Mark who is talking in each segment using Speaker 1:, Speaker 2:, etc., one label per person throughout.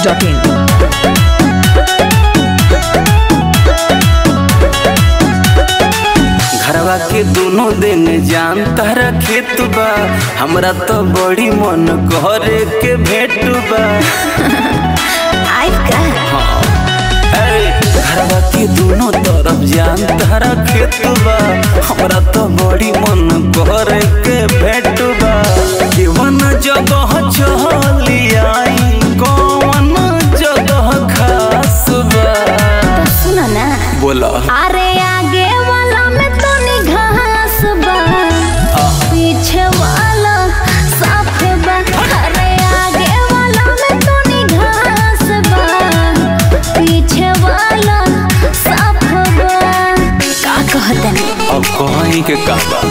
Speaker 1: biharmasti.in।
Speaker 2: घरवा के दोनों दिन जान तारा खेत बा, हमरा तो बड़ी मन करे के भेट बा। घरवा के दोनों तरफ जान तारा खेत बा, हमरा तो बड़ी मन करे के भेट बा। केवन जगह चली आई, कौन जगह खास बा?
Speaker 3: सुनो ना,
Speaker 2: बोला।
Speaker 3: अरे आगे वाला में तो घास बा, पीछे वाला साफ बा। अरे आगे वाला में तो घास बा, पीछे वाला साफ बा। का कहते हैं
Speaker 2: अब कहीं के का बा?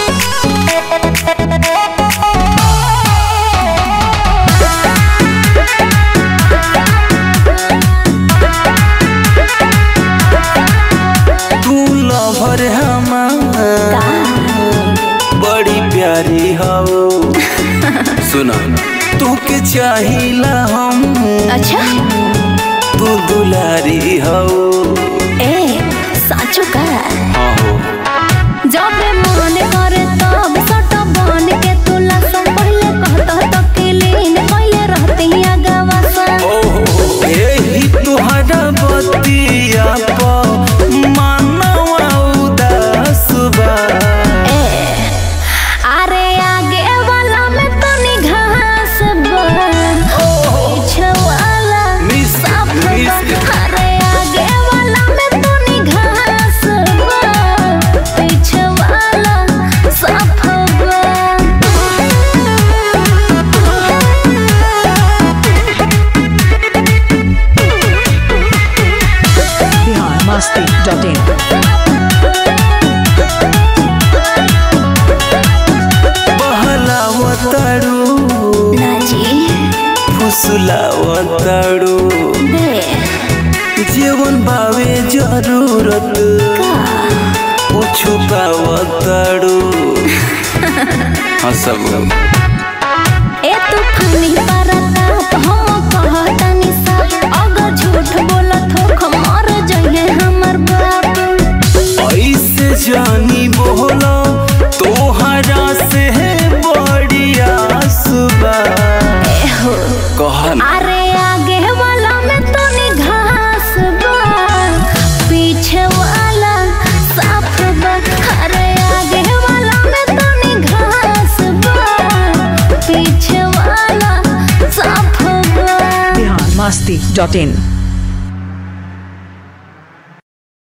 Speaker 2: लवर हमार बड़ी प्यारी हो, सुना तू के चाहिला हम।
Speaker 3: अच्छा,
Speaker 2: तू दुलारी हो।
Speaker 3: ए साचो का?
Speaker 2: हाँ हो।
Speaker 3: जब मन करे तब सट बन के तुला सा, पहले कहता तो किलीन पहले रहती अगवा सा।
Speaker 2: ओहो एही तुहरा बतिया पा मानवा उदास बा।
Speaker 3: अरे आगे वाला में तो घास बा, पीछे वाला साफ बा। अरे आगे वाला में तो घास बा, पीछे वाला साफ बा।
Speaker 1: biharmasti.in।
Speaker 2: बहलावताड़ू
Speaker 3: नाची
Speaker 2: फुसलावताड़ू,
Speaker 3: दे
Speaker 2: जीवन बावे जरूरत
Speaker 3: का
Speaker 2: वो छुपावताड़ू। हाँ सब
Speaker 3: ए तूफानी परताप हम कहतनी सब, अगर झूठ बोलत हो मर जइहे हमर बाप।
Speaker 2: ऐसे जानी बोला तोहरा से बड़ी आस बा। कहन
Speaker 3: अरे आगे वाला में तो घास बा, पीछे वाला साफ बा। अरे आगे वाला में तो घास बा, पीछे वाला साफ बा।
Speaker 1: biharmasti.in।